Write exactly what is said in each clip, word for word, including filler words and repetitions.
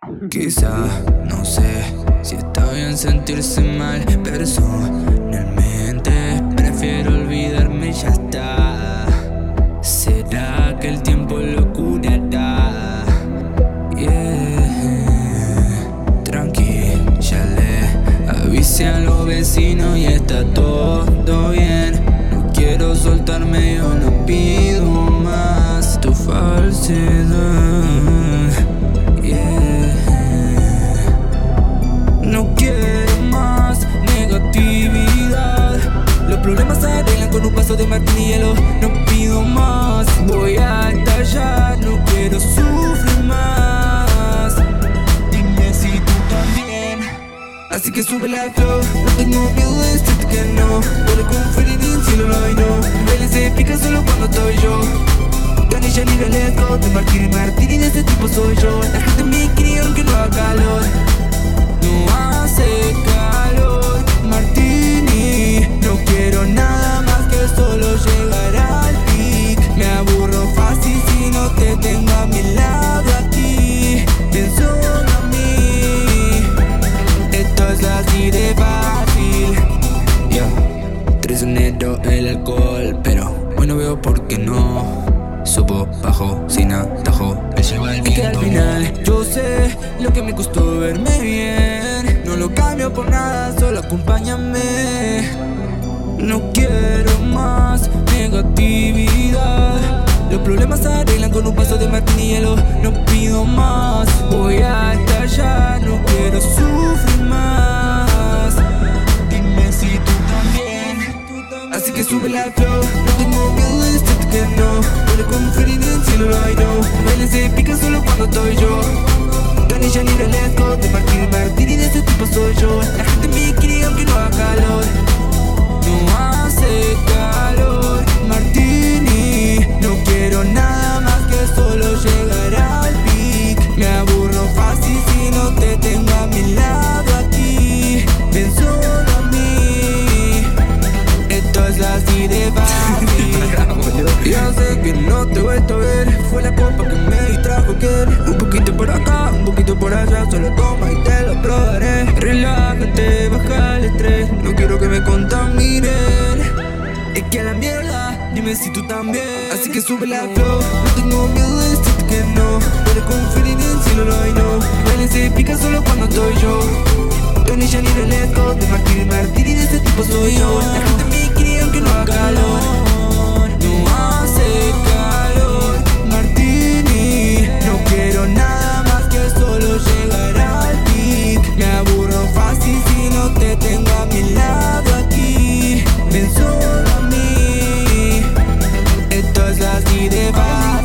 Quizá, no sé si está bien sentirse mal. Personalmente prefiero olvidarme y ya está. ¿Será que el tiempo lo curará? Yeah. Tranqui, ya le avisé a los vecinos y está todo bien. No quiero soltarme, yo no pido más tu falsedad. No quiero más negatividad. Los problemas se arreglan con un vaso de martini y hielo. No pido más, voy a estallar. No quiero sufrir más. Dime si tú también. Así que sube la flow. No tengo miedo de decirte que no. Puedo confiar en el cielo, no hay no. Baile se pica solo cuando estoy yo. Tony, ya libre, let's go. De martini, martini, de ese tipo soy yo. La gente me quiere aunque no haga calor. No hace calor, martini. No quiero nada más que solo llegar al pic. Me aburro fácil si no te tengo a mi lado aquí. Pienso en mí. Esto es así de fácil. Yo, traicionero el alcohol, pero hoy no veo por qué no. Subo, bajo, sin atajo, me lleva el viento. Y que al final yo sé lo que me costó verme bien. No lo cambio por nada, solo acompáñame. No quiero más negatividad. Los problemas se arreglan con un vaso de martini y hielo. No pido más, voy a estallar. No quiero sufrir más. Dime si tú también. Así que sube la flow. No tengo miedo de decirte que no. Puedo confiar en el cielo, no hay no. Baile se pica solo cuando estoy yo. Tony, ya libre, let's go. De martini, martini, de ese tipo soy yo. La gente me quiere aunque no haga calor. No hace calor, martini. No quiero nada más que solo llegar al pic. Me aburro fácil si no te tengo a mi lado aquí. Ven solo a mí. Esto es así de fácil. Ya sé que no te he vuelto a ver. Fue la copa que me distrajo aquel. Un poquito por acá, un poquito por allá. Solo toma y te lo probaré. Relájate, baja el estrés. No quiero que me contaminen. Es que a la mierda, dime si tú también. Así que sube la flow. No tengo miedo de decirte que no. Puedo confiar en el cielo, no hay no. Baile se pica solo cuando estoy yo. Tony, ya libre, let's go. De martini, martini, de ese tipo soy yo. La gente me quiere aunque no haga calor. No hace calor, martini. No quiero nada más que solo llegar al pic. Me aburro fácil si no te tengo a mi lado aquí. Ven solo a mí. Esto es así de fácil.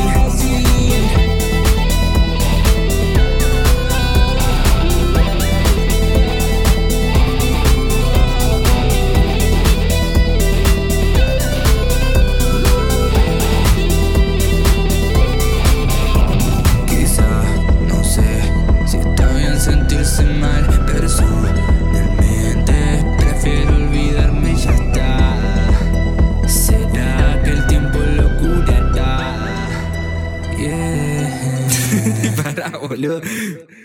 Sentirse mal, personalmente prefiero olvidarme y ya está. ¿Será que el tiempo lo curará? Yeah. Pará, boludo.